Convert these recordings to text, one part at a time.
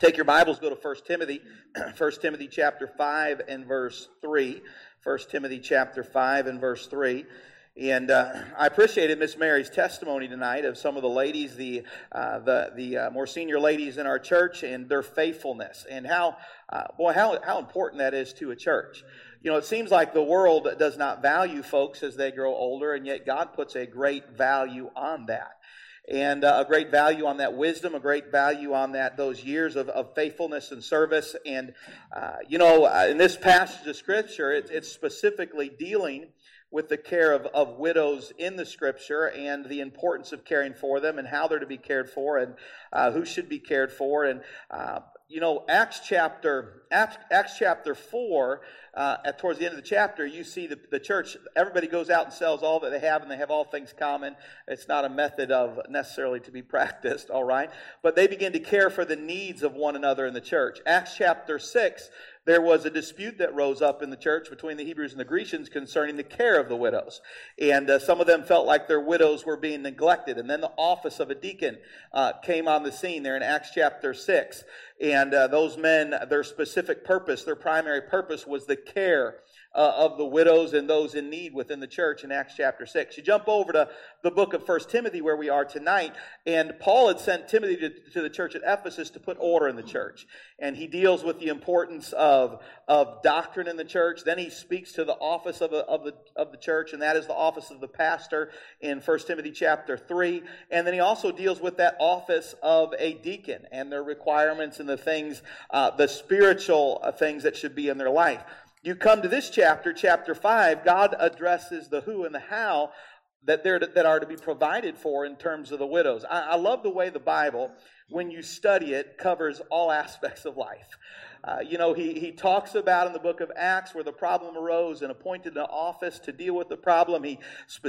Take your Bibles, go to 1 Timothy, 1 Timothy chapter 5 and verse 3. 1 Timothy chapter 5 and verse 3. And I appreciated Miss Mary's testimony tonight of some of the ladies, the more senior ladies in our church, and their faithfulness, and how important that is to a church. You know, it seems like the world does not value folks as they grow older, and yet God puts a great value on that. And a great value on that wisdom, a great value on those years of faithfulness and service. And, in this passage of Scripture, it's specifically dealing with the care of widows in the Scripture and the importance of caring for them and how they're to be cared for and who should be cared for. And, Acts chapter 4, towards the end of the chapter, you see the church, everybody goes out and sells all that they have, and they have all things common. It's not a method of necessarily to be practiced, all right? But they begin to care for the needs of one another in the church. Acts chapter 6, there was a dispute that rose up in the church between the Hebrews and the Grecians concerning the care of the widows. And some of them felt like their widows were being neglected. And then the office of a deacon came on the scene there in Acts chapter 6. And those men, their specific purpose, their primary purpose was the care of the widows and those in need within the church in Acts chapter 6. You jump over to the book of 1 Timothy where we are tonight, and Paul had sent Timothy to the church at Ephesus to put order in the church. And he deals with the importance of doctrine in the church. Then he speaks to the office of the church, and that is the office of the pastor in 1 Timothy chapter 3. And then he also deals with that office of a deacon and their requirements and the things, the spiritual things that should be in their life. You come to this chapter, chapter 5, God addresses the who and the how that are to be provided for in terms of the widows. I love the way the Bible, when you study it, covers all aspects of life. He talks about in the book of Acts where the problem arose and appointed an office to deal with the problem. He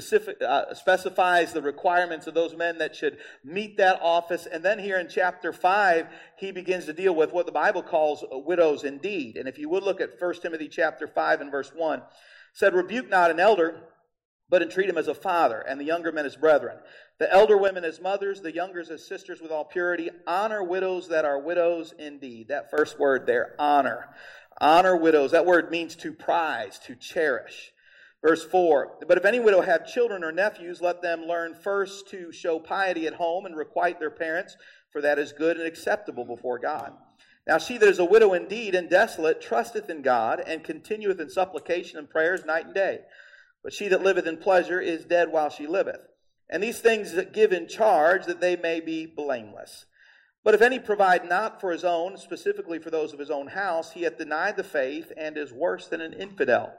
specifies the requirements of those men that should meet that office. And then here in chapter 5, he begins to deal with what the Bible calls widows indeed. And if you would look at 1 Timothy chapter 5 and verse 1, it said, "Rebuke not an elder, but entreat him as a father, and the younger men as brethren. The elder women as mothers, the younger as sisters with all purity. Honor widows that are widows indeed." That first word there, honor. Honor widows. That word means to prize, to cherish. Verse 4, "But if any widow have children or nephews, let them learn first to show piety at home and requite their parents, for that is good and acceptable before God. Now she that is a widow indeed and desolate trusteth in God, and continueth in supplication and prayers night and day. But she that liveth in pleasure is dead while she liveth. And these things that give in charge, that they may be blameless. But if any provide not for his own, specifically for those of his own house, he hath denied the faith, and is worse than an infidel.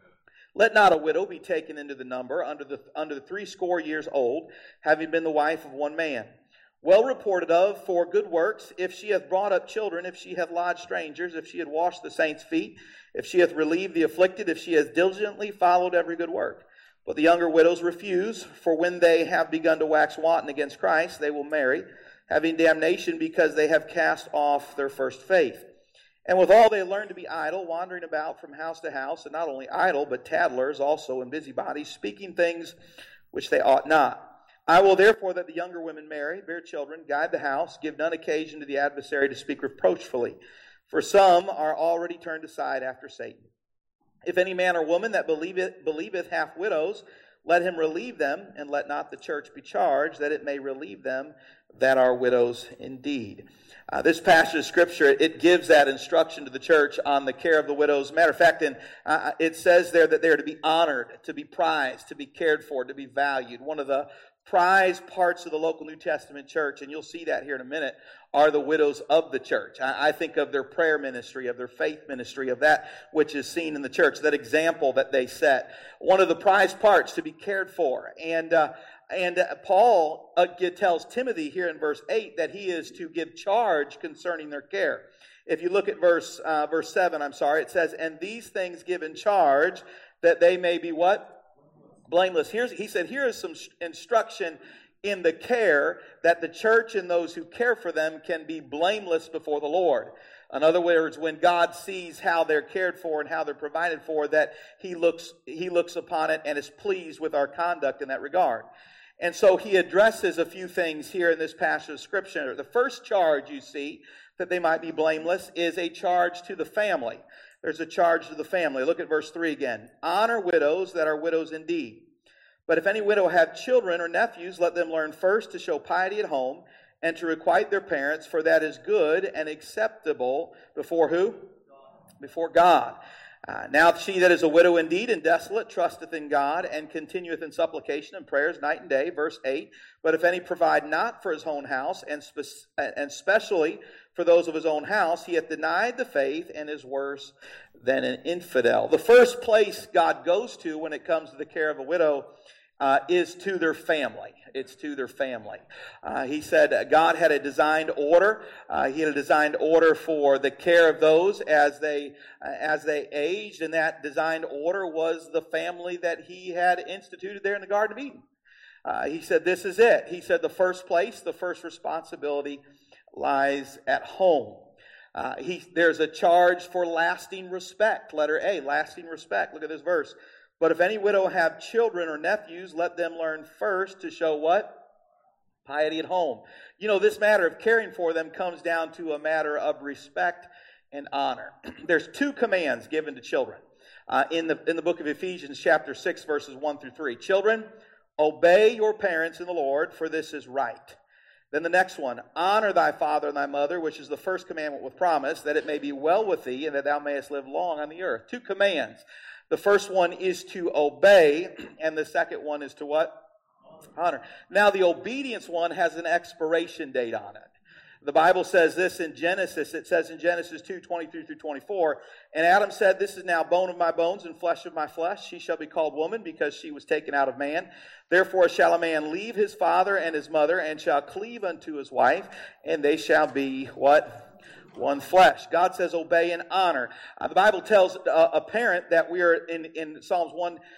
Let not a widow be taken into the number under the 60 years old, having been the wife of one man. Well reported of for good works, if she hath brought up children, if she hath lodged strangers, if she hath washed the saints' feet, if she hath relieved the afflicted, if she hath diligently followed every good work. But the younger widows refuse, for when they have begun to wax wanton against Christ, they will marry, having damnation because they have cast off their first faith. And withal they learn to be idle, wandering about from house to house, and not only idle, but tattlers also and busybodies, speaking things which they ought not. I will therefore that the younger women marry, bear children, guide the house, give none occasion to the adversary to speak reproachfully. For some are already turned aside after Satan. If any man or woman that believeth hath widows, let him relieve them, and let not the church be charged, that it may relieve them that are widows indeed." This passage of Scripture, it gives that instruction to the church on the care of the widows. Matter of fact, it says there that they are to be honored, to be prized, to be cared for, to be valued. One of the prized parts of the local New Testament church, and you'll see that here in a minute, are the widows of the church. I think of their prayer ministry, of their faith ministry, of that which is seen in the church, that example that they set. One of the prized parts to be cared for. And Paul tells Timothy here in verse 8 that he is to give charge concerning their care. If you look at verse 7, it says, "And these things give in charge, that they may be" what? Blameless. He said, here is some instruction in the care that the church and those who care for them can be blameless before the Lord. In other words, when God sees how they're cared for and how they're provided for, that He looks upon it and is pleased with our conduct in that regard. And so he addresses a few things here in this passage of Scripture. The first charge you see, that they might be blameless, is a charge to the family. There's a charge to the family. Look at verse 3 again. Honor widows that are widows indeed. But if any widow have children or nephews, let them learn first to show piety at home and to requite their parents, for that is good and acceptable before who? Before God. Now she that is a widow indeed and desolate trusteth in God and continueth in supplication and prayers night and day. Verse 8, but if any provide not for his own house, and specially for those of his own house, he hath denied the faith and is worse than an infidel. The first place God goes to when it comes to the care of a widow is to their family. It's to their family. He said God had a designed order. He had a designed order for the care of those as they aged, and that designed order was the family that he had instituted there in the Garden of Eden. He said this is it. He said the first place, the first responsibility lies at home. There's a charge for lasting respect. Letter A, lasting respect. Look at this verse. But if any widow have children or nephews, let them learn first to show what? Piety at home. You know, this matter of caring for them comes down to a matter of respect and honor. There's two commands given to children in the book of Ephesians chapter 6 verses 1 through 3. Children, obey your parents in the Lord, for this is right. Then the next one, honor thy father and thy mother, which is the first commandment with promise, that it may be well with thee and that thou mayest live long on the earth. Two commands. The first one is to obey, and the second one is to what? Honor. Now, the obedience one has an expiration date on it. The Bible says this in Genesis. It says in Genesis 2:23 through 24, and Adam said, this is now bone of my bones and flesh of my flesh. She shall be called woman, because she was taken out of man. Therefore shall a man leave his father and his mother, and shall cleave unto his wife, and they shall be what? One flesh. God says obey and honor. The Bible tells a parent that we are in Psalms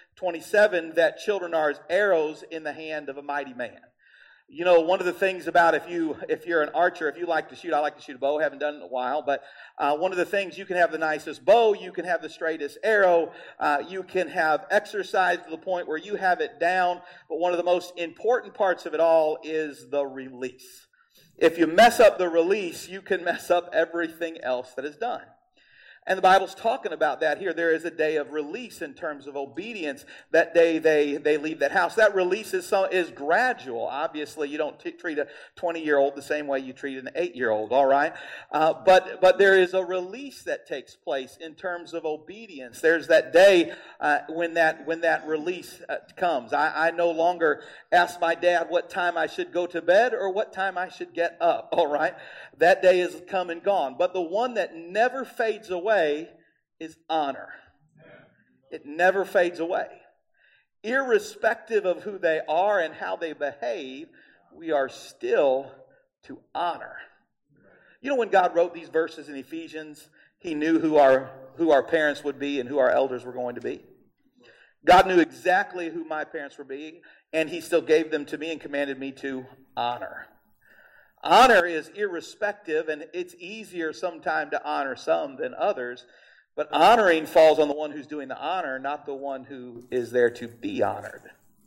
127 that children are as arrows in the hand of a mighty man. You know, one of the things about if you're an archer, if you like to shoot, I like to shoot a bow, haven't done it in a while, but one of the things, you can have the nicest bow, you can have the straightest arrow, you can have exercise to the point where you have it down, but one of the most important parts of it all is the release. If you mess up the release, you can mess up everything else that is done. And the Bible's talking about that here. There is a day of release in terms of obedience. That day they leave that house. That release is gradual. Obviously, you don't treat a 20-year-old the same way you treat an 8-year-old, all right? But there is a release that takes place in terms of obedience. There's that day when that release comes. I no longer ask my dad what time I should go to bed or what time I should get up, all right? That day is come and gone. But the one that never fades away is honor. It never fades away. Irrespective of who they are and how they behave, we are still to honor. You know, when God wrote these verses in Ephesians, He knew who our parents would be and who our elders were going to be. God knew exactly who my parents were being, and He still gave them to me and commanded me to honor. Honor is irrespective, and it's easier sometimes to honor some than others, but honoring falls on the one who's doing the honor, not the one who is there to be honored.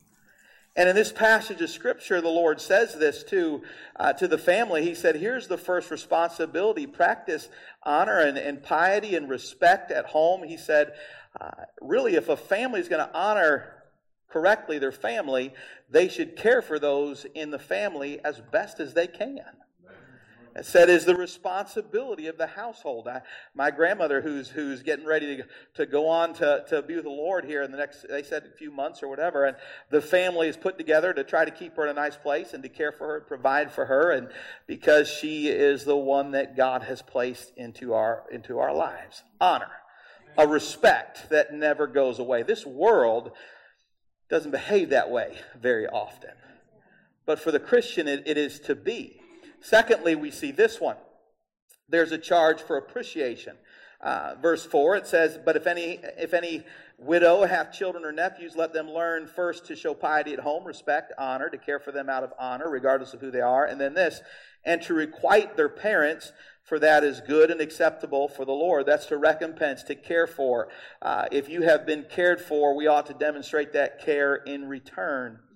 And in this passage of Scripture, the Lord says this to the family. He said, here's the first responsibility. Practice honor and piety and respect at home. He said, really, if a family is going to honor correctly their family, they should care for those in the family as best as they can. It said is the responsibility of the household. My grandmother, who's getting ready to go on to be with the Lord here in the next, they said, a few months or whatever, and the family is put together to try to keep her in a nice place and to care for her, provide for her, and because she is the one that God has placed into our lives. Honor, a respect that never goes away. This world doesn't behave that way very often. But for the Christian, it is to be. Secondly, we see this one. There's a charge for appreciation. Verse 4, it says, but if any widow hath children or nephews, let them learn first to show piety at home, respect, honor, to care for them out of honor, regardless of who they are. And then this, and to requite their parents, for that is good and acceptable for the Lord. That's to recompense, to care for. If you have been cared for, we ought to demonstrate that care in return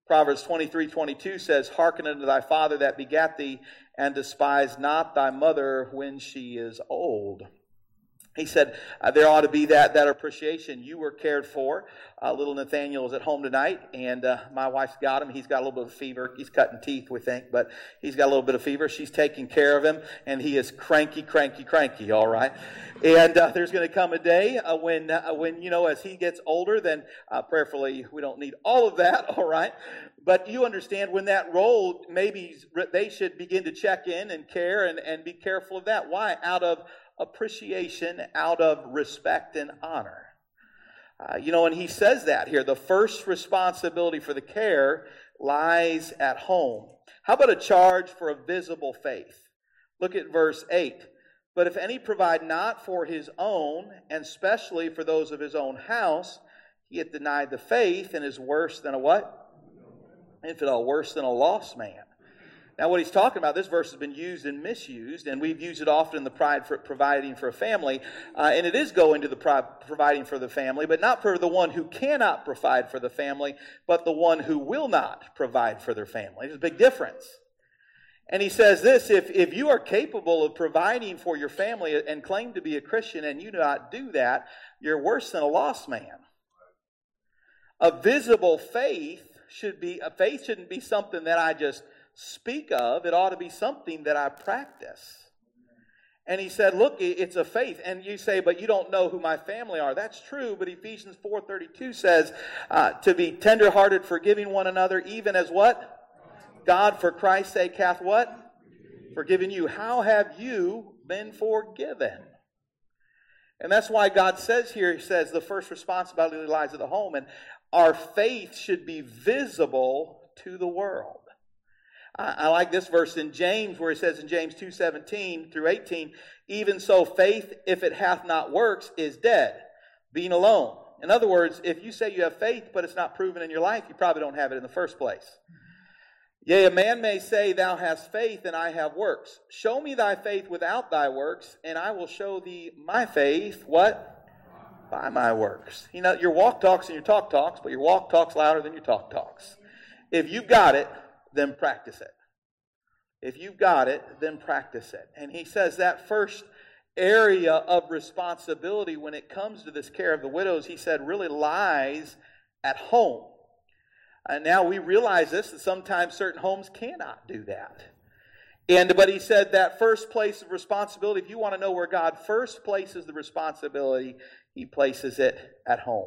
Proverbs 23:22 says, "Hearken unto thy father that begat thee, and despise not thy mother when she is old." He said there ought to be that appreciation. You were cared for. Little Nathaniel is at home tonight, and my wife's got him. He's got a little bit of fever. He's cutting teeth, we think, but he's got a little bit of fever. She's taking care of him, and he is cranky, all right? And there's going to come a day when as he gets older, then prayerfully, we don't need all of that, all right? But you understand when that role, maybe they should begin to check in and care and be careful of that. Why? Out of appreciation, out of respect and honor. And he says that here. The first responsibility for the care lies at home. How about a charge for a visible faith? Look at verse 8. "But if any provide not for his own, and specially for those of his own house, he hath denied the faith and is worse than a" what? Infidel, worse than a lost man. Now, what he's talking about, this verse has been used and misused, and we've used it often in the pride for providing for a family, and it is going to the providing for the family, but not for the one who cannot provide for the family, but the one who will not provide for their family. There's a big difference. And he says this, if you are capable of providing for your family and claim to be a Christian and you do not do that, you're worse than a lost man. A visible faith shouldn't be something that I just speak of. It ought to be something that I practice. And he said, look, it's a faith. And you say, but you don't know who my family are. That's true, but Ephesians 4:32 says to be tenderhearted, forgiving one another, even as what? God for Christ's sake hath what? Forgiven you. How have you been forgiven? And that's why God says here, he says the first responsibility lies at the home. And our faith should be visible to the world. I like this verse in James where it says in James 2:17 through 18, "Even so faith, if it hath not works, is dead, being alone." In other words, if you say you have faith but it's not proven in your life, you probably don't have it in the first place. "Yea, a man may say, Thou hast faith, and I have works. Show me thy faith without thy works, and I will show thee my faith," what? "By my works." Your walk talks and your talk talks, but your walk talks louder than your talk talks. If you've got it, then practice it. If you've got it, then practice it. And he says that first area of responsibility when it comes to this care of the widows, he said, really lies at home. And now we realize this, that sometimes certain homes cannot do that. But he said that first place of responsibility, if you want to know where God first places the responsibility, he places it at home.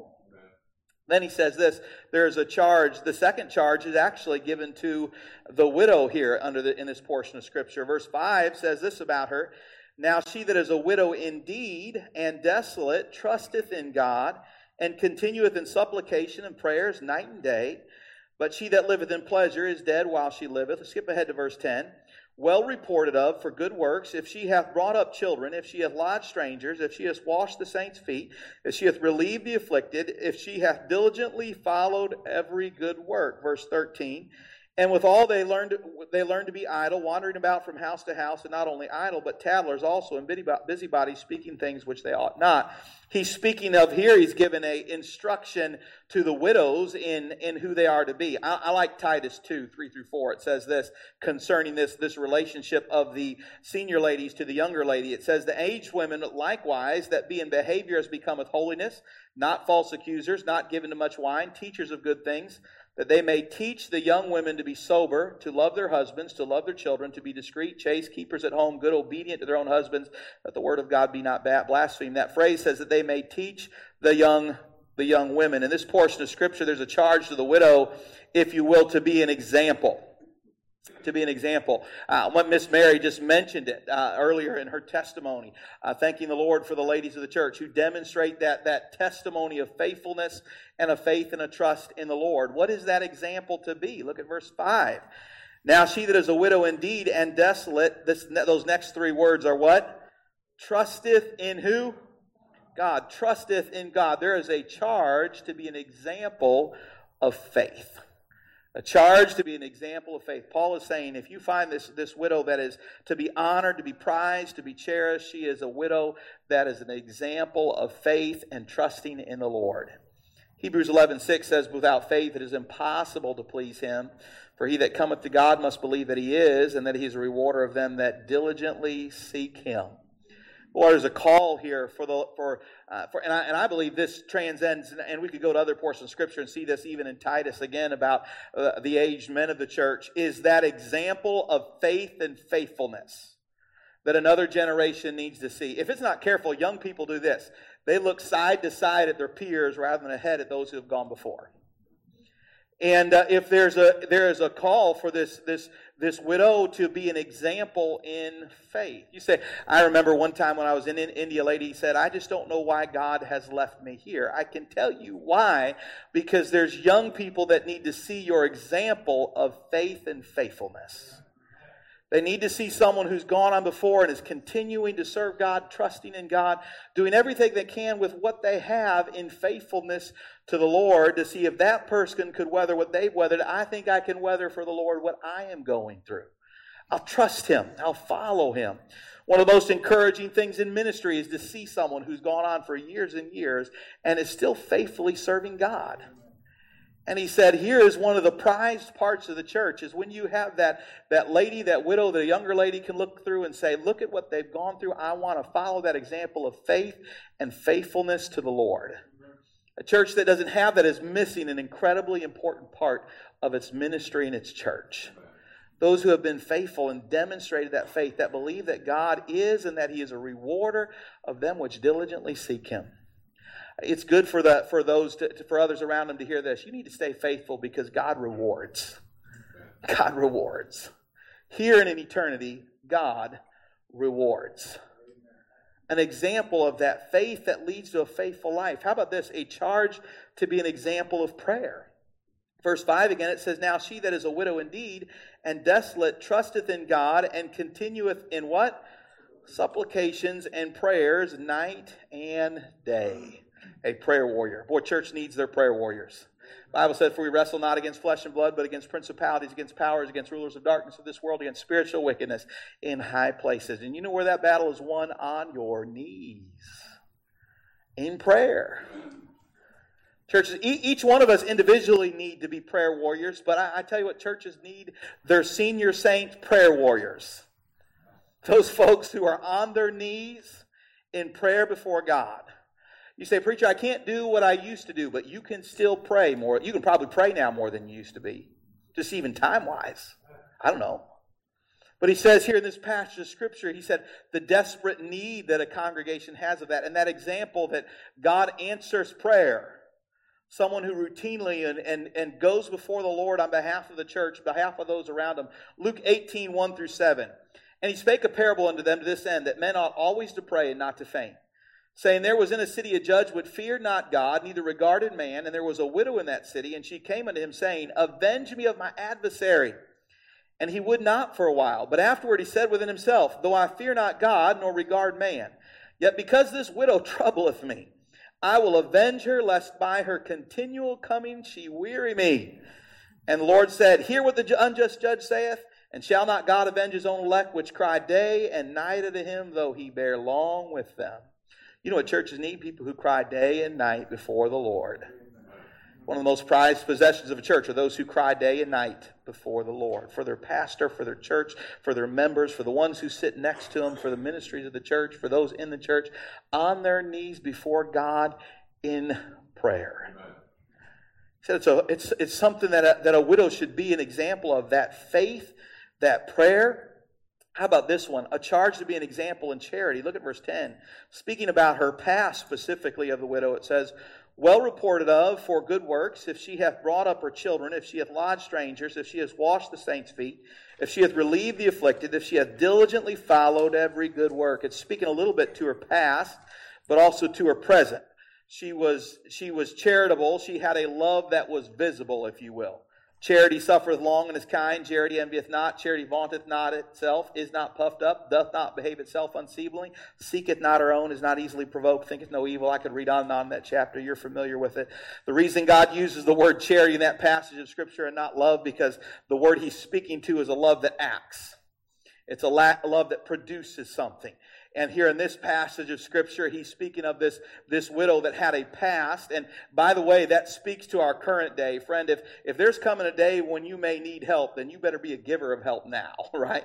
Then he says this, there is a charge. The second charge is actually given to the widow here in this portion of Scripture. Verse 5 says this about her. "Now she that is a widow indeed and desolate trusteth in God, and continueth in supplication and prayers night and day. But she that liveth in pleasure is dead while she liveth." Let's skip ahead to verse 10. "Well reported of for good works, if she hath brought up children, if she hath lodged strangers, if she hath washed the saints' feet, if she hath relieved the afflicted, if she hath diligently followed every good work." Verse 13. "And withal they learned to be idle, wandering about from house to house, and not only idle, but tattlers also, and busybodies, speaking things which they ought not." He's speaking of here, he's given an instruction to the widows in who they are to be. I like Titus 2:3-4. It says this concerning this relationship of the senior ladies to the younger lady. It says, "The aged women likewise, that be in behavior as becometh holiness, not false accusers, not given to much wine, teachers of good things, that they may teach the young women to be sober, to love their husbands, to love their children, to be discreet, chaste, keepers at home, good, obedient to their own husbands, that the word of God be not blasphemed." That phrase says that they may teach the young women. In this portion of Scripture, there's a charge to the widow, if you will, to be an example. To be an example. What Miss Mary just mentioned it earlier in her testimony, thanking the Lord for the ladies of the church who demonstrate that testimony of faithfulness and a faith and a trust in the Lord. What is that example to be? Look at verse 5. "Now she that is a widow indeed and desolate," those next three words are what? Trusteth in who? God. Trusteth in God. There is a charge to be an example of faith. A charge to be an example of faith. Paul is saying, if you find this widow that is to be honored, to be prized, to be cherished, she is a widow that is an example of faith and trusting in the Lord. Hebrews 11:6 says, without faith it is impossible to please him. For he that cometh to God must believe that he is, and that he is a rewarder of them that diligently seek him. Well, there's a call here and I believe this transcends, and we could go to other portions of Scripture and see this even in Titus again about the aged men of the church, is that example of faith and faithfulness that another generation needs to see. If it's not careful, young people do this. They look side to side at their peers rather than ahead at those who have gone before. And if there is a call for this widow to be an example in faith. You say, I remember one time when I was in India, a lady said, I just don't know why God has left me here. I can tell you why, because there's young people that need to see your example of faith and faithfulness. They need to see someone who's gone on before and is continuing to serve God, trusting in God, doing everything they can with what they have in faithfulness to the Lord, to see if that person could weather what they've weathered. I think I can weather for the Lord what I am going through. I'll trust Him. I'll follow Him. One of the most encouraging things in ministry is to see someone who's gone on for years and years and is still faithfully serving God. And he said, here is one of the prized parts of the church, is when you have that lady, that widow, the younger lady can look through and say, look at what they've gone through. I want to follow that example of faith and faithfulness to the Lord. A church that doesn't have that is missing an incredibly important part of its ministry and its church. Those who have been faithful and demonstrated that faith, that believe that God is and that He is a rewarder of them which diligently seek Him. It's good for others around them to hear this. You need to stay faithful because God rewards. God rewards. Here and in eternity, God rewards. An example of that faith that leads to a faithful life. How about this? A charge to be an example of prayer. Verse 5 again, it says, now she that is a widow indeed and desolate trusteth in God and continueth in what? Supplications and prayers night and day. A prayer warrior. Boy, church needs their prayer warriors. The Bible said, for we wrestle not against flesh and blood, but against principalities, against powers, against rulers of darkness of this world, against spiritual wickedness in high places. And you know where that battle is won? On your knees. In prayer. Churches, each one of us individually need to be prayer warriors, but I tell you what churches need, their senior saint prayer warriors. Those folks who are on their knees in prayer before God. You say, preacher, I can't do what I used to do, but you can still pray more. You can probably pray now more than you used to be, just even time-wise. I don't know. But he says here in this passage of Scripture, he said the desperate need that a congregation has of that, and that example that God answers prayer. Someone who routinely and goes before the Lord on behalf of the church, behalf of those around him. Luke 18, 1 through 7. And he spake a parable unto them to this end, that men ought always to pray and not to faint. Saying, there was in a city a judge which feared not God, neither regarded man, and there was a widow in that city, and she came unto him, saying, avenge me of my adversary. And he would not for a while. But afterward he said within himself, though I fear not God, nor regard man, yet because this widow troubleth me, I will avenge her, lest by her continual coming she weary me. And the Lord said, hear what the unjust judge saith, and shall not God avenge his own elect, which cry day and night unto him, though he bear long with them? You know what churches need? People who cry day and night before the Lord. One of the most prized possessions of a church are those who cry day and night before the Lord. For their pastor, for their church, for their members, for the ones who sit next to them, for the ministries of the church, for those in the church, on their knees before God in prayer. He said it's something that a widow should be an example of, that faith, that prayer. How about this one? A charge to be an example in charity. Look at verse 10. Speaking about her past specifically of the widow, it says, well reported of for good works, if she hath brought up her children, if she hath lodged strangers, if she hath washed the saints' feet, if she hath relieved the afflicted, if she hath diligently followed every good work. It's speaking a little bit to her past, but also to her present. She was charitable. She had a love that was visible, if you will. Charity suffereth long and is kind. Charity envieth not. Charity vaunteth not itself, is not puffed up, doth not behave itself unseemly, seeketh not her own, is not easily provoked, thinketh no evil. I could read on and on that chapter. You're familiar with it. The reason God uses the word charity in that passage of Scripture and not love, because the word He's speaking to is a love that acts. It's a love that produces something. And here in this passage of Scripture, he's speaking of this widow that had a past. And by the way, that speaks to our current day. Friend, if there's coming a day when you may need help, then you better be a giver of help now, right?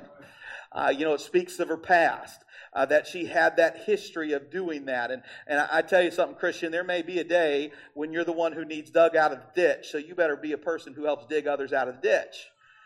It speaks of her past, that she had that history of doing that. And I tell you something, Christian, there may be a day when you're the one who needs dug out of the ditch, so you better be a person who helps dig others out of the ditch.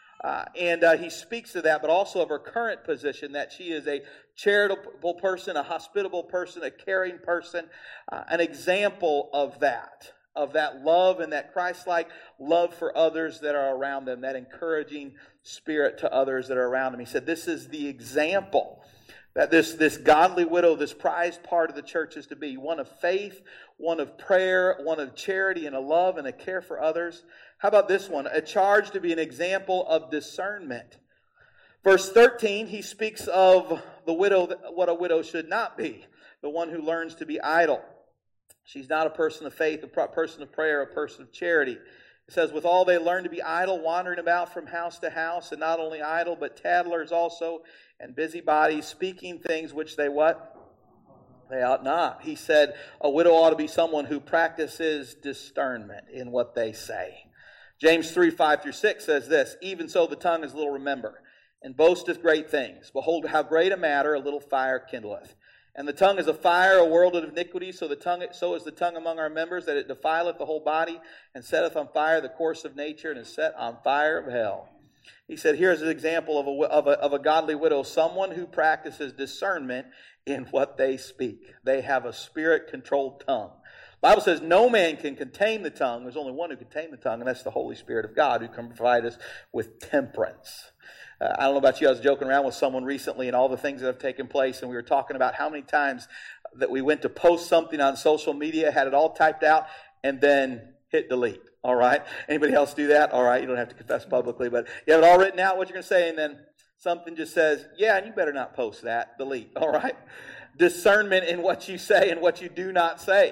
And he speaks to that, but also of her current position, that she is a charitable person, a hospitable person, a caring person, an example of that love and that Christ-like love for others that are around them, that encouraging spirit to others that are around them. He said this is the example that this godly widow, this prized part of the church is to be. One of faith, one of prayer, one of charity and a love and a care for others. How about this one? A charge to be an example of discernment. Verse 13, he speaks of the widow, what a widow should not be. The one who learns to be idle. She's not a person of faith, a person of prayer, a person of charity. It says, with all they learn to be idle, wandering about from house to house, and not only idle, but tattlers also, and busybodies, speaking things which they what? They ought not. He said, a widow ought to be someone who practices discernment in what they say. James 3:5-6 says this, even so the tongue is little remember, and boasteth great things. Behold, how great a matter a little fire kindleth. And the tongue is a fire, a world of iniquity, so is the tongue among our members, that it defileth the whole body, and setteth on fire the course of nature, and is set on fire of hell. He said, here's an example of a godly widow, someone who practices discernment in what they speak. They have a spirit-controlled tongue. The Bible says no man can contain the tongue. There's only one who can tame the tongue, and that's the Holy Spirit of God, who can provide us with temperance. I don't know about you, I was joking around with someone recently and all the things that have taken place, and we were talking about how many times that we went to post something on social media, had it all typed out, and then hit delete. All right? Anybody else do that? All right, you don't have to confess publicly, but you have it all written out, what you're going to say, and then something just says, yeah, and you better not post that. Delete. All right? Discernment in what you say and what you do not say.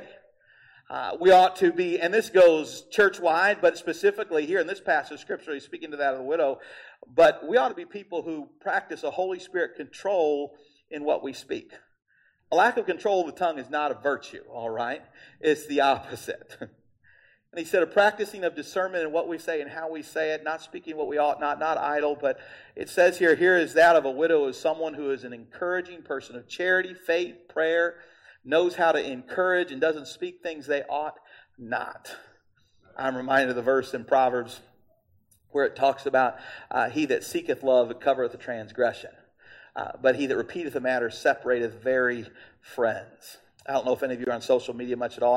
We ought to be, and this goes church-wide, but specifically here in this passage of Scripture, he's speaking to that of the widow, but we ought to be people who practice a Holy Spirit control in what we speak. A lack of control of the tongue is not a virtue, all right? It's the opposite. And he said, a practicing of discernment in what we say and how we say it, not speaking what we ought not idle, but it says here is that of a widow as someone who is an encouraging person of charity, faith, prayer, knows how to encourage and doesn't speak things they ought not. I'm reminded of the verse in Proverbs where it talks about he that seeketh love covereth a transgression, but he that repeateth a matter separateth very friends. I don't know if any of you are on social media much at all.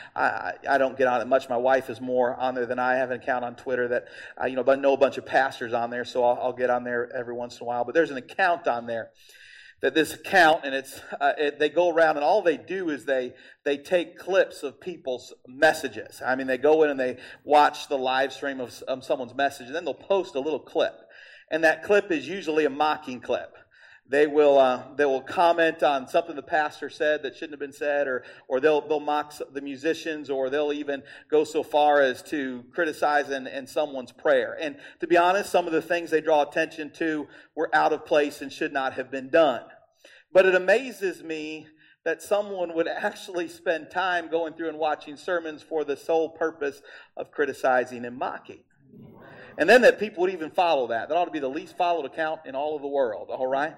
I don't get on it much. My wife is more on there than I have an account on Twitter that, but I know a bunch of pastors on there, so I'll get on there every once in a while. But there's an account on there that this account, and they go around, and all they do is they take clips of people's messages. I mean, they go in and they watch the live stream of someone's message, and then they'll post a little clip. And that clip is usually a mocking clip. They will comment on something the pastor said that shouldn't have been said, or they'll mock the musicians, or they'll even go so far as to criticize in someone's prayer. And to be honest, some of the things they draw attention to were out of place and should not have been done. But it amazes me that someone would actually spend time going through and watching sermons for the sole purpose of criticizing and mocking. And then that people would even follow that. That ought to be the least followed account in all of the world, all right?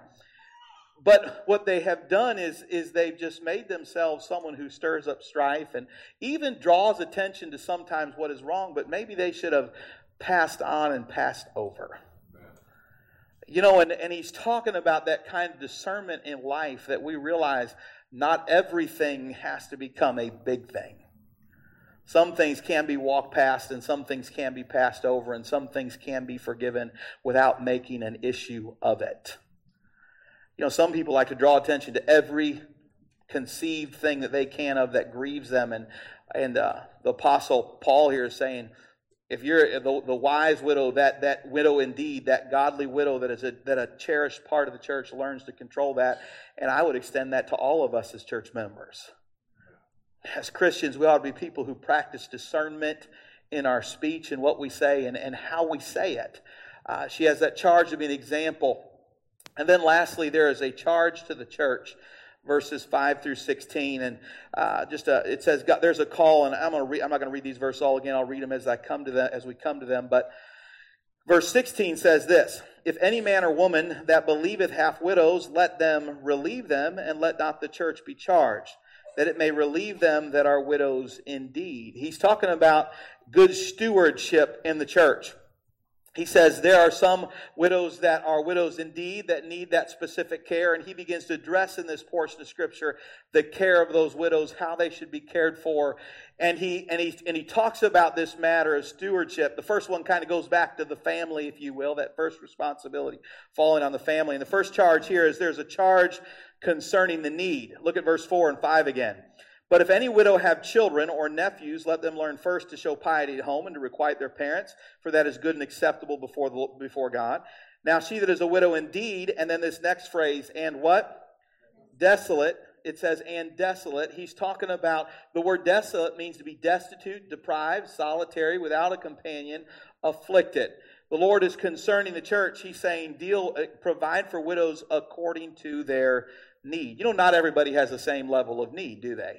But what they have done is they've just made themselves someone who stirs up strife and even draws attention to sometimes what is wrong, but maybe they should have passed on and passed over. And he's talking about that kind of discernment in life, that we realize not everything has to become a big thing. Some things can be walked past, and some things can be passed over, and some things can be forgiven without making an issue of it. Some people like to draw attention to every conceived thing that they can of that grieves them, and the Apostle Paul here is saying, if you're the wise widow, that widow indeed, that godly widow that a cherished part of the church learns to control that, and I would extend that to all of us as church members. As Christians, we ought to be people who practice discernment in our speech and what we say and how we say it. She has that charge to be an example. And then lastly, there is a charge to the church verses 5 through 16. And it says, God, there's a call, and I'm not going to read these verses all again. I'll read them as we come to them. But verse 16 says this: If any man or woman that believeth hath widows, let them relieve them, and let not the church be charged, that it may relieve them that are widows indeed. He's talking about good stewardship in the church. He says there are some widows that are widows indeed that need that specific care, and he begins to address in this portion of Scripture the care of those widows, how they should be cared for, and he talks about this matter of stewardship. The first one kind of goes back to the family, if you will, that first responsibility falling on the family. And the first charge here is there's a charge concerning the need. Look at verse 4 and 5 again. But if any widow have children or nephews, let them learn first to show piety at home and to requite their parents, for that is good and acceptable before God. Now she that is a widow indeed, and then this next phrase, and what? Desolate. It says, and desolate. He's talking about, the word desolate means to be destitute, deprived, solitary, without a companion, afflicted. The Lord is concerning the church. He's saying, provide for widows according to their need. You know, not everybody has the same level of need, do they?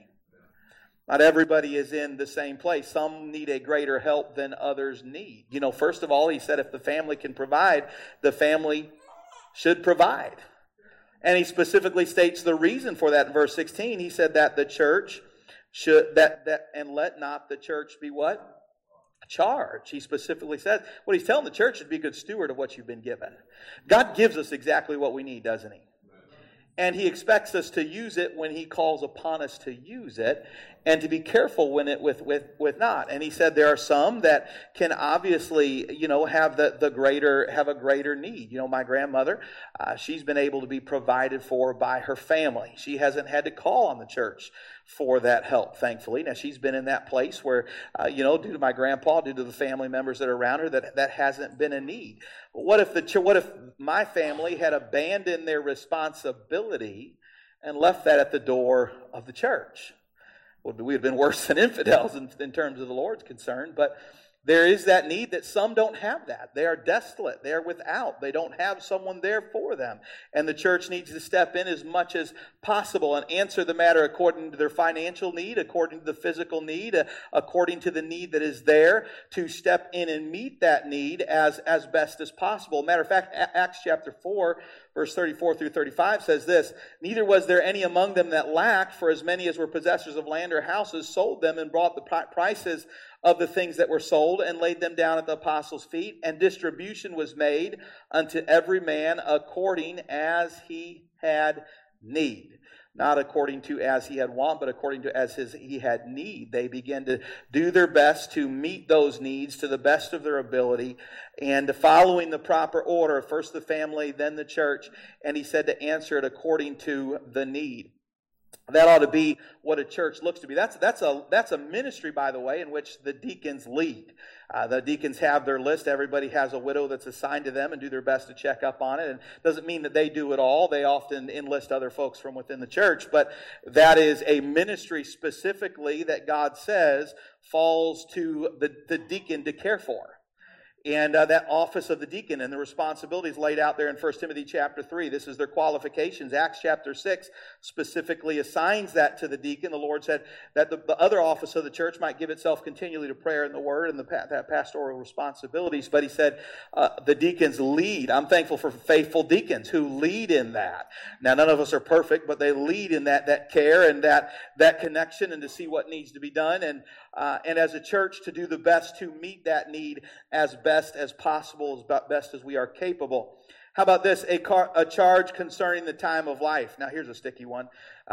Not everybody is in the same place. Some need a greater help than others need. You know, first of all, he said if the family can provide, the family should provide. And he specifically states the reason for that in verse 16. He said that the church should, and let not the church be what? Charged. He specifically said, what he's telling the church is be a good steward of what you've been given. God gives us exactly what we need, doesn't he? And he expects us to use it when he calls upon us to use it, and to be careful when it with not. And he said there are some that can obviously, you know, have a greater need. You know, my grandmother, she's been able to be provided for by her family. She hasn't had to call on the church for that help, thankfully. Now, she's been in that place where, due to my grandpa, due to the family members that are around her, that hasn't been a need. But what if my family had abandoned their responsibility and left that at the door of the church? Well, we would have been worse than infidels in terms of the Lord's concern, but there is that need that some don't have that. They are desolate. They are without. They don't have someone there for them. And the church needs to step in as much as possible and answer the matter according to their financial need, according to the physical need, according to the need that is there, to step in and meet that need as best as possible. Matter of fact, Acts chapter 4, verse 34 through 35 says this: Neither was there any among them that lacked, for as many as were possessors of land or houses sold them and brought the prices of the things that were sold and laid them down at the apostles' feet, and distribution was made unto every man according as he had need. Not according to as he had want, but according to as he had need. They began to do their best to meet those needs to the best of their ability, and following the proper order, first the family, then the church, and he said to answer it according to the need. That ought to be what a church looks to be. That's a ministry, by the way, in which the deacons lead. The deacons have their list. Everybody has a widow that's assigned to them and do their best to check up on it. And it doesn't mean that they do it all. They often enlist other folks from within the church. But that is a ministry specifically that God says falls to the deacon to care for. And that office of the deacon and the responsibilities laid out there in 1 Timothy chapter 3. This is their qualifications. Acts chapter 6 specifically assigns that to the deacon. The Lord said that the other office of the church might give itself continually to prayer and the word and that pastoral responsibilities. But he said the deacons lead. I'm thankful for faithful deacons who lead in that. Now, none of us are perfect, but they lead in that care and that connection and to see what needs to be done. And as a church to do the best to meet that need as best as possible, as best as we are capable. How about this? A charge concerning the time of life. Now here's a sticky one.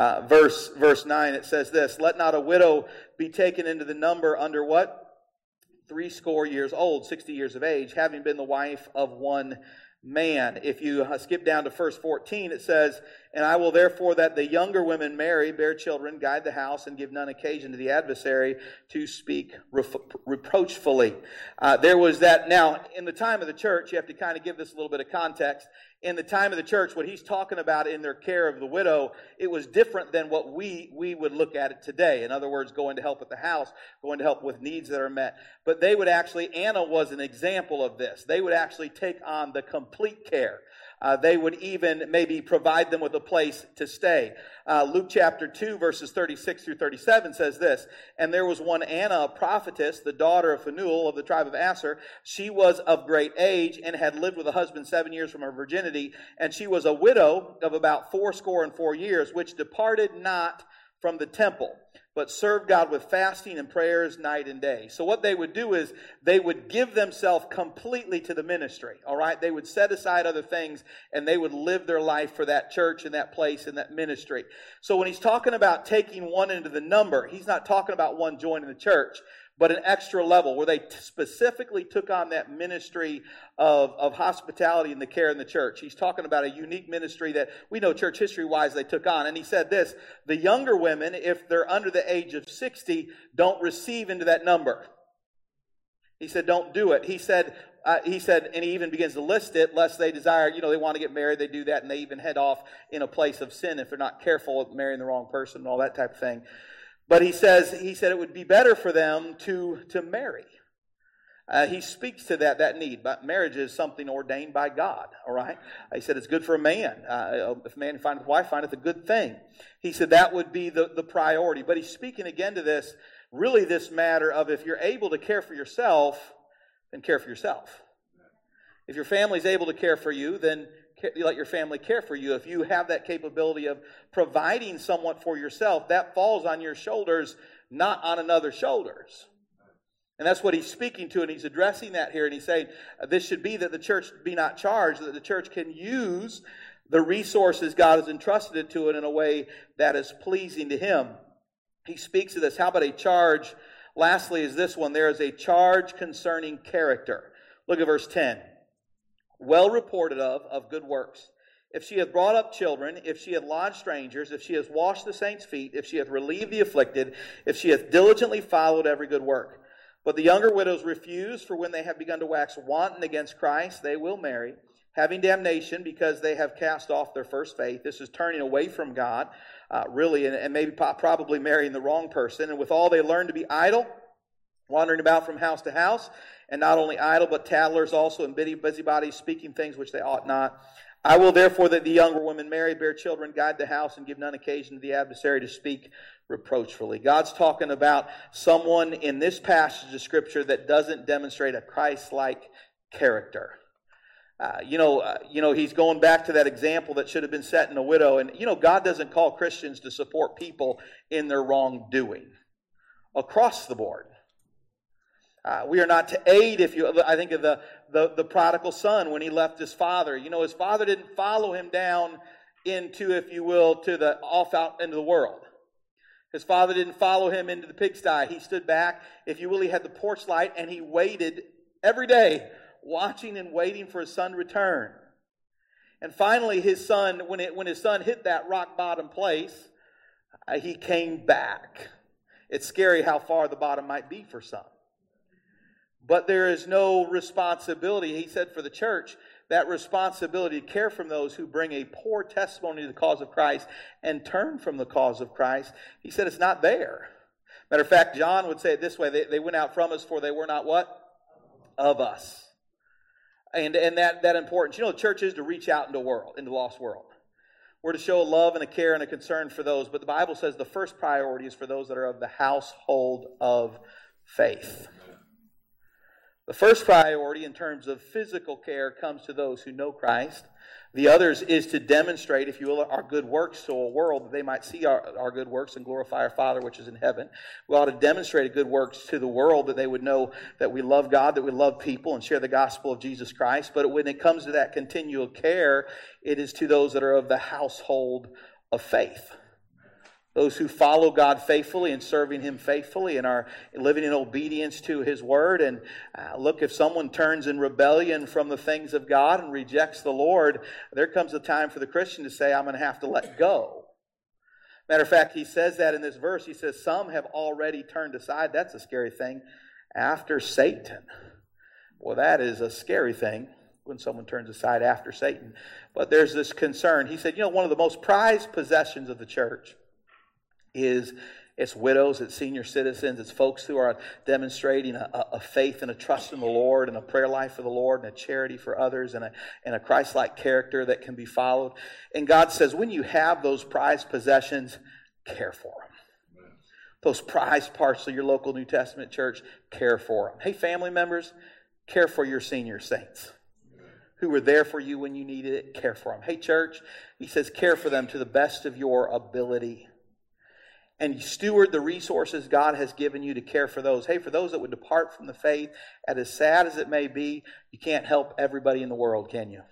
Verse 9, it says this: Let not a widow be taken into the number under what? 80 years old, 60 years of age, having been the wife of one man. If you skip down to verse 14, it says, And I will therefore that the younger women marry, bear children, guide the house, and give none occasion to the adversary to speak reproachfully. There was that. Now, in the time of the church, you have to kind of give this a little bit of context. In the time of the church, what he's talking about in their care of the widow, it was different than what we would look at it today. In other words, going to help at the house, going to help with needs that are met. But they would actually, Anna was an example of this. They would actually take on the complete care They would even maybe provide them with a place to stay. Luke chapter 2, verses 36 through 37 says this, "And there was one Anna, a prophetess, the daughter of Phanuel of the tribe of Aser. She was of great age and had lived with a husband 7 years from her virginity. And she was a widow of about 64 years, which departed not from the temple, but served God with fasting and prayers night and day." So what they would do is they would give themselves completely to the ministry, all right? They would set aside other things and they would live their life for that church and that place and that ministry. So when he's talking about taking one into the number, he's not talking about one joining the church, but an extra level where they specifically took on that ministry of hospitality and the care in the church. He's talking about a unique ministry that we know church history-wise they took on. And he said this, the younger women, if they're under the age of 60, don't receive into that number. He said, don't do it. He said, and he even begins to list it, lest they desire, they want to get married, they do that, and they even head off in a place of sin if they're not careful of marrying the wrong person and all that type of thing. But he said it would be better for them to marry. He speaks to that need. But marriage is something ordained by God, all right? He said it's good for a man. If a man findeth a wife, findeth a good thing. He said that would be the priority. But he's speaking again to this matter of if you're able to care for yourself, then care for yourself. If your family's able to care for you, then let your family care for you. If you have that capability of providing somewhat for yourself, that falls on your shoulders, not on another's shoulders. And that's what he's speaking to, and he's addressing that here. And he's saying this should be that the church be not charged, that the church can use the resources God has entrusted it to it in a way that is pleasing to him. He speaks of this. How about a charge? Lastly is this one. There is a charge concerning character. Look at verse 10. Well reported of good works. If she hath brought up children, if she hath lodged strangers, if she hath washed the saints' feet, if she hath relieved the afflicted, if she hath diligently followed every good work. But the younger widows refuse, for when they have begun to wax wanton against Christ, they will marry, having damnation because they have cast off their first faith. This is turning away from God, really, and maybe probably marrying the wrong person. And withal they learn to be idle, wandering about from house to house, and not only idle, but tattlers also, and busybodies, speaking things which they ought not. I will therefore that the younger women marry, bear children, guide the house, and give none occasion to the adversary to speak reproachfully. God's talking about someone in this passage of Scripture that doesn't demonstrate a Christ-like character. He's going back to that example that should have been set in a widow. And, God doesn't call Christians to support people in their wrongdoing across the board. We are not to aid, I think of the prodigal son when he left his father. His father didn't follow him down into, if you will, off out into the world. His father didn't follow him into the pigsty. He stood back, if you will, he had the porch light, and he waited every day, watching and waiting for his son to return. And finally, his son, when his son hit that rock bottom place, he came back. It's scary how far the bottom might be for some. But there is no responsibility, he said, for the church, that responsibility to care for those who bring a poor testimony to the cause of Christ and turn from the cause of Christ. He said it's not there. Matter of fact, John would say it this way, they went out from us, for they were not what? Of us. And that importance. The church is to reach out into the lost world. We're to show a love and a care and a concern for those. But the Bible says the first priority is for those that are of the household of faith. The first priority in terms of physical care comes to those who know Christ. The others is to demonstrate, if you will, our good works to a world that they might see our good works and glorify our Father which is in heaven. We ought to demonstrate good works to the world that they would know that we love God, that we love people, and share the gospel of Jesus Christ. But when it comes to that continual care, it is to those that are of the household of faith. Those who follow God faithfully and serving Him faithfully and are living in obedience to His Word. And look, if someone turns in rebellion from the things of God and rejects the Lord, there comes a time for the Christian to say, I'm going to have to let go. Matter of fact, he says that in this verse. He says, some have already turned aside. That's a scary thing. After Satan. Well, that is a scary thing when someone turns aside after Satan. But there's this concern. He said, one of the most prized possessions of the church is It's widows, it's senior citizens, it's folks who are demonstrating a faith and a trust in the Lord and a prayer life for the Lord and a charity for others and a Christ-like character that can be followed. And God says, when you have those prized possessions, care for them. Those prized parts of your local New Testament church, care for them. Hey, family members, care for your senior saints who were there for you when you needed it. Care for them. Hey, church, he says, care for them to the best of your ability. And you steward the resources God has given you to care for those. Hey, for those that would depart from the faith, and as sad as it may be, you can't help everybody in the world, can you?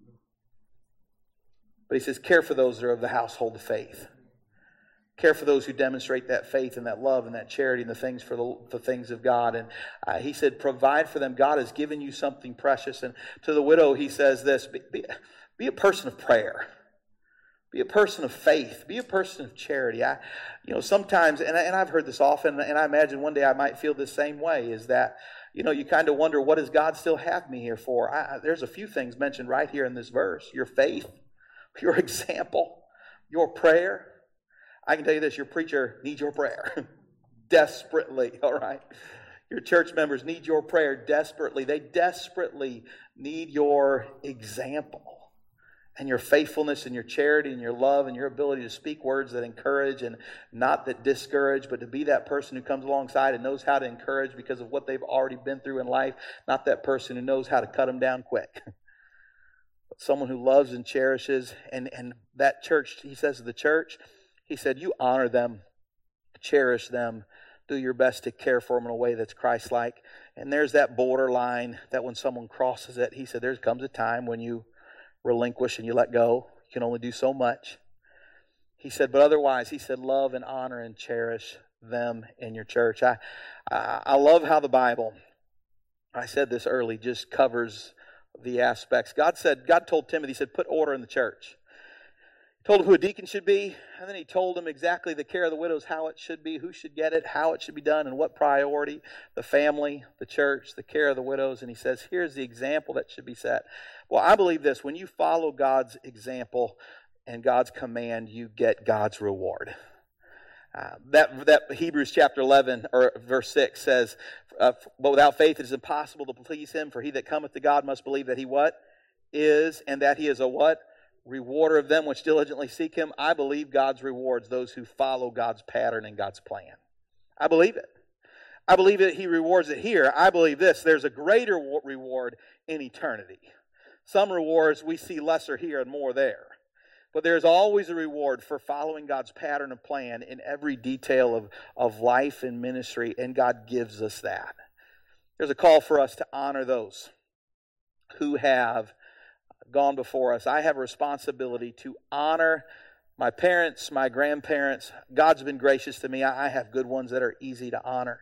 But he says, care for those that are of the household of faith. Care for those who demonstrate that faith and that love and that charity and the things for the things of God. And he said, provide for them. God has given you something precious. And to the widow, he says this, be a person of prayer. Be a person of faith. Be a person of charity. Sometimes, and I've heard this often, and I imagine one day I might feel the same way, is that, you kind of wonder, what does God still have me here for? There's a few things mentioned right here in this verse. Your faith, your example, your prayer. I can tell you this, your preacher needs your prayer desperately, all right? Your church members need your prayer desperately. They desperately need your example. And your faithfulness and your charity and your love and your ability to speak words that encourage and not that discourage, but to be that person who comes alongside and knows how to encourage because of what they've already been through in life, not that person who knows how to cut them down quick. But someone who loves and cherishes. And that church, he says to the church, he said, you honor them, cherish them, do your best to care for them in a way that's Christ-like. And there's that borderline that when someone crosses it, he said, there comes a time when you relinquish and you let go. You can only do so much. He said, but otherwise, he said, love and honor and cherish them in your church. I love how the Bible, I said this early, just covers the aspects. God told Timothy, he said, put order in the church. He told him who a deacon should be, and then he told him exactly the care of the widows, how it should be, who should get it, how it should be done, and what priority, the family, the church, the care of the widows. And he says, here's the example that should be set. Well, I believe this, when you follow God's example and God's command, you get God's reward. That Hebrews chapter 11 or verse 6 says, but without faith it is impossible to please him, for he that cometh to God must believe that he what? Is, and that he is a what? Rewarder of them which diligently seek him. I believe God's rewards those who follow God's pattern and God's plan. I believe it. I believe that he rewards it here. I believe this. There's a greater reward in eternity. Some rewards we see lesser here and more there. But there's always a reward for following God's pattern and plan in every detail of life and ministry, and God gives us that. There's a call for us to honor those who have gone before us. I have a responsibility to honor my parents, my grandparents. God's been gracious to me. I have good ones that are easy to honor.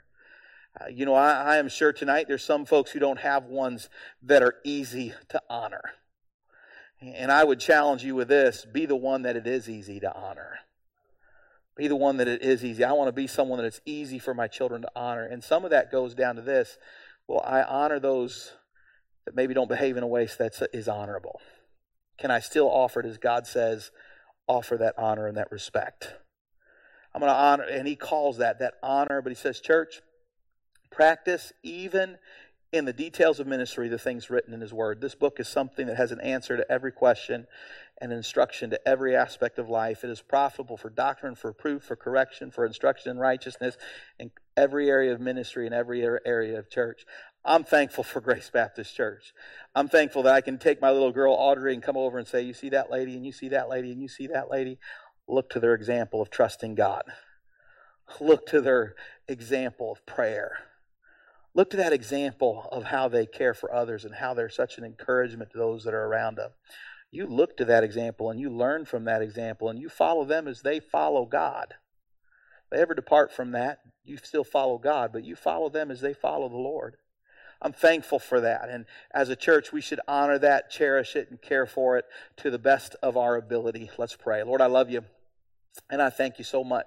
I am sure tonight there's some folks who don't have ones that are easy to honor. And I would challenge you with this, be the one that it is easy to honor. Be the one that it is easy. I want to be someone that it's easy for my children to honor. And some of that goes down to this. Well, I honor those that maybe don't behave in a way that is honorable. Can I still offer it as God says, offer that honor and that respect? I'm going to honor, and he calls that honor, but he says, church, practice even in the details of ministry the things written in his word. This book is something that has an answer to every question and instruction to every aspect of life. It is profitable for doctrine, for proof, for correction, for instruction in righteousness, in every area of ministry and every area of church. I'm thankful for Grace Baptist Church. I'm thankful that I can take my little girl Audrey and come over and say, you see that lady, and you see that lady, and you see that lady. Look to their example of trusting God. Look to their example of prayer. Look to that example of how they care for others and how they're such an encouragement to those that are around them. You look to that example and you learn from that example and you follow them as they follow God. If they ever depart from that, you still follow God, but you follow them as they follow the Lord. I'm thankful for that. And as a church, we should honor that, cherish it, and care for it to the best of our ability. Let's pray. Lord, I love you, and I thank you so much